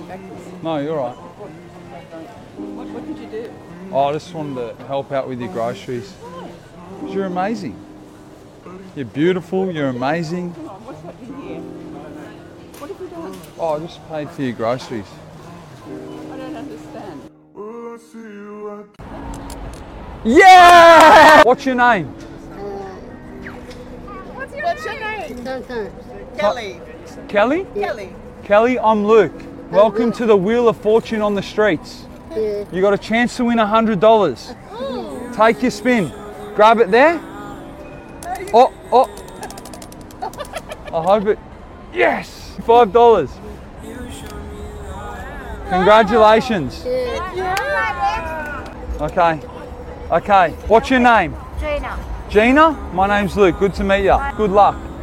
No, you're all right. What did you do? Oh, I just wanted to help out with your groceries. 'Cause you're amazing. You're beautiful, you're amazing. Hang on, what's that in here? What have you done? Oh, I just paid for your groceries. I don't understand. Yeah! What's your name? What's your name? Sometimes. Kelly. Kelly? Kelly. Kelly, I'm Luke. Welcome to the Wheel of Fortune on the streets. Yeah. You got a chance to win $100. Take your spin. Grab it there. Oh. I hope it. Yes! $5. Congratulations. Okay. What's your name? Gina. Gina? My name's Luke. Good to meet you. Good luck.